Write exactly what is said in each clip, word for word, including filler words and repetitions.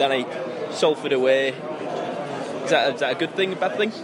Danny, Salford away. Is that, is that a good thing, a bad thing?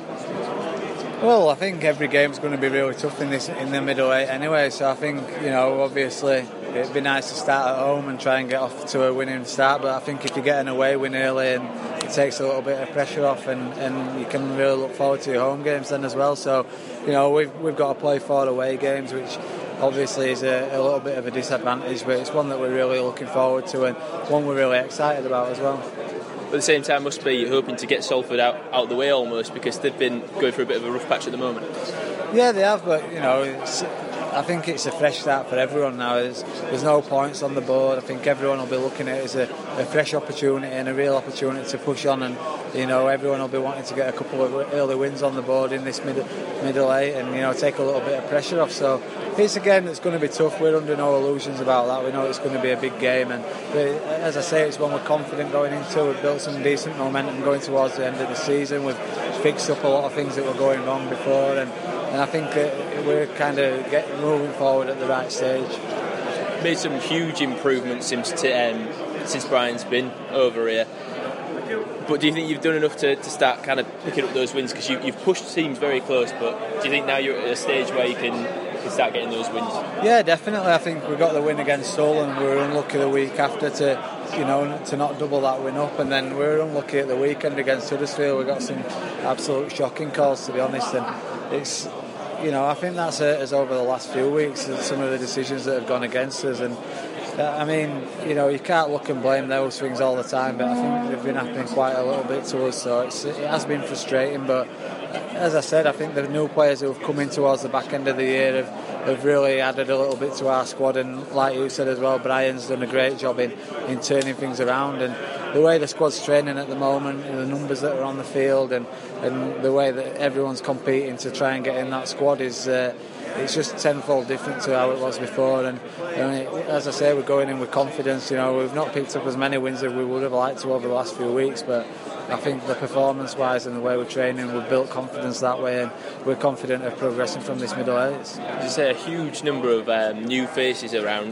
Well, I think every game's going to be really tough in this in the middle eight anyway. So I think, you know, obviously it'd be nice to start at home and try and get off to a winning start. But I think if you get an away win early, and it takes a little bit of pressure off, and, and you can really look forward to your home games then as well. So, you know, we've we've got to play four away games, which obviously is a, a little bit of a disadvantage, but it's one that we're really looking forward to and one we're really excited about as well. But at the same time, must be hoping to get Salford out, out of the way almost, because they've been going through a bit of a rough patch at the moment. Yeah, they have, but you know, it's, I think it's a fresh start for everyone now. There's, there's no points on the board. I think everyone will be looking at it as a, a fresh opportunity and a real opportunity to push on, and you know, everyone will be wanting to get a couple of early wins on the board in this middle middle eight, and you know, take a little bit of pressure off. So it's a game that's going to be tough. We're under no illusions about that. We know it's going to be a big game, and as I say, it's one we're confident going into. We've built some decent momentum going towards the end of the season. We've fixed up a lot of things that were going wrong before, and, and I think that we're kind of getting moving forward at the right stage. Made some huge improvements since t- um, since Brian's been over here. But do you think you've done enough to, to start kind of picking up those wins? Because you, you've pushed teams very close, but do you think now you're at a stage where you can, can start getting those wins? Yeah, definitely. I think we got the win against Hull, and we were unlucky the week after to, you know, to not double that win up, and then we were unlucky at the weekend against Huddersfield. We got some absolute shocking calls, to be honest, and it's, you know, I think that's hurt us over the last few weeks, some of the decisions that have gone against us. And I mean, you know, you can't look and blame those things all the time, but I think they've been happening quite a little bit to us, so it's, it has been frustrating. But as I said, I think the new players who have come in towards the back end of the year have, have really added a little bit to our squad, and like you said as well, Brian's done a great job in, in turning things around, and the way the squad's training at the moment, and the numbers that are on the field, and, and the way that everyone's competing to try and get in that squad is uh, it's just tenfold different to how it was before. And you know, as I say, we're going in with confidence. You know, we've not picked up as many wins as we would have liked to over the last few weeks, but I think the performance-wise and the way we're training, we've built confidence that way, and we're confident of progressing from this middle eight. As you say, a huge number of um, new faces around.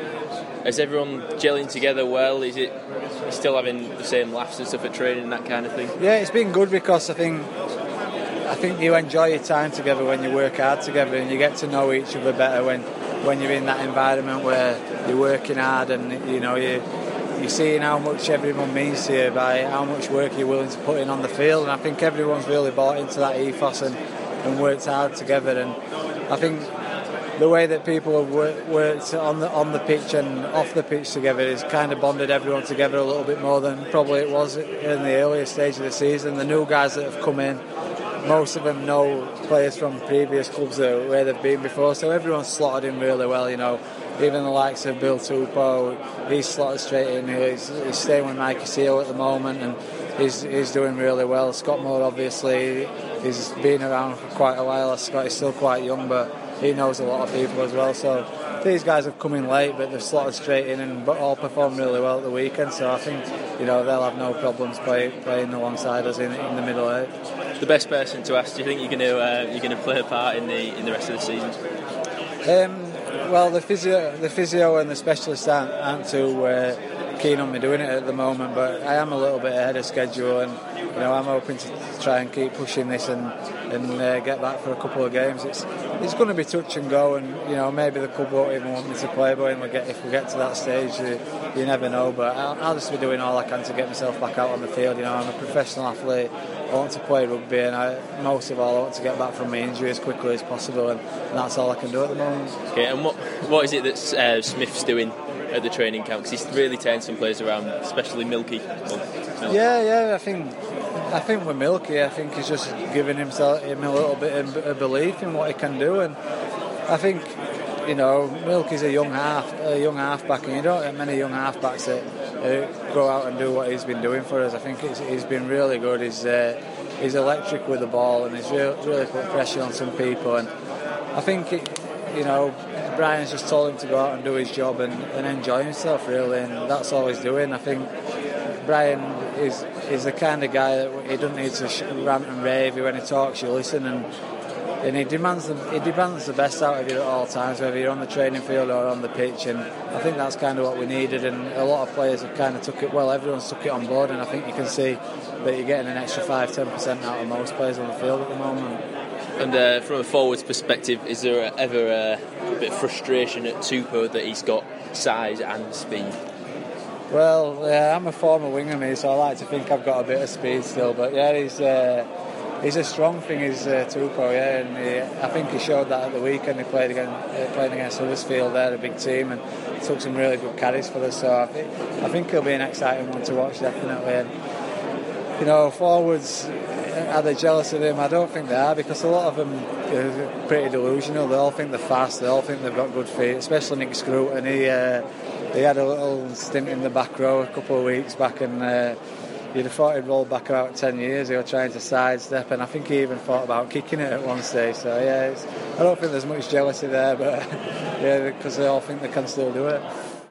Is everyone gelling together well? Is it still having the same laughs and stuff at training and that kind of thing? Yeah, it's been good, because I think I think you enjoy your time together when you work hard together, and you get to know each other better when, when you're in that environment where you're working hard, and you know you you're seeing how much everyone means to you by how much work you're willing to put in on the field. And I think everyone's really bought into that ethos and, and worked hard together. And I think the way that people have worked, worked on the on the pitch and off the pitch together has kind of bonded everyone together a little bit more than probably it was in the earlier stage of the season. The new guys that have come in, most of them know players from previous clubs that, where they've been before, so everyone's slotted in really well. You know, even the likes of Bill Tupou, he's slotted straight in. He's, he's staying with Mikey Seal at the moment, and he's he's doing really well. Scott Moore, obviously, he's been around for quite a while. Scott is still quite young, but he knows a lot of people as well. So these guys have come in late, but they've slotted straight in and all performed really well at the weekend. So I think, you know, they'll have no problems play, playing alongside us in, in the middle eight. The best person to ask, do you think you're going to uh, you're going to play a part in the in the rest of the season? Um, well, the physio, the physio and the specialists aren't, aren't too uh, keen on me doing it at the moment, but I am a little bit ahead of schedule, and you know, I'm hoping to try and keep pushing this and and uh, get back for a couple of games. It's it's going to be touch and go, and you know, maybe the club won't even want me to play, but when we get if we get to that stage, you, you never know. But I'll, I'll just be doing all I can to get myself back out on the field. You know, I'm a professional athlete. I want to play rugby, and I, most of all I want to get back from my injury as quickly as possible, and, and that's all I can do at the moment. Okay, and what what is it that uh, Smith's doing at the training camp? Because he's really turned some players around, especially Milky. Milky. Yeah, yeah, I think I think with Milky, I think he's just giving himself him a little bit of a belief in what he can do, and I think, you know, Milky's a young half, a young halfback, and you don't get many young halfbacks that uh, go out and do what he's been doing for us. I think it's, he's been really good. He's uh, he's electric with the ball, and he's really, really put pressure on some people. And I think, it, you know, Brian's just told him to go out and do his job and, and enjoy himself, really, and that's all he's doing. I think Brian is is the kind of guy that he doesn't need to rant and rave. When he talks, you listen, and and he demands the, he demands the best out of you at all times, whether you're on the training field or on the pitch. And I think that's kind of what we needed. And a lot of players have kind of took it well. Everyone's took it on board, and I think you can see that you're getting an extra five, ten percent out of most players on the field at the moment. And uh, from a forwards perspective, is there ever a, a bit of frustration at Tupou that he's got size and speed? Well, uh, I'm a former winger, me, so I like to think I've got a bit of speed still. But yeah, he's uh, he's a strong thing, is uh, Tupou, yeah, and he, I think he showed that at the weekend. He played against uh, playing against Huddersfield, they're a big team, and took some really good carries for us. So I think I think he'll be an exciting one to watch, definitely. And, you know, forwards, are they jealous of him? I don't think they are, because a lot of them are pretty delusional. They all think they're fast, they all think they've got good feet, especially Nick Scruton. He, uh, he had a little stint in the back row a couple of weeks back, and uh, you'd have thought he'd rolled back about ten years ago trying to sidestep, and I think he even thought about kicking it at one stage. So yeah, it's, I don't think there's much jealousy there, but yeah, because they all think they can still do it.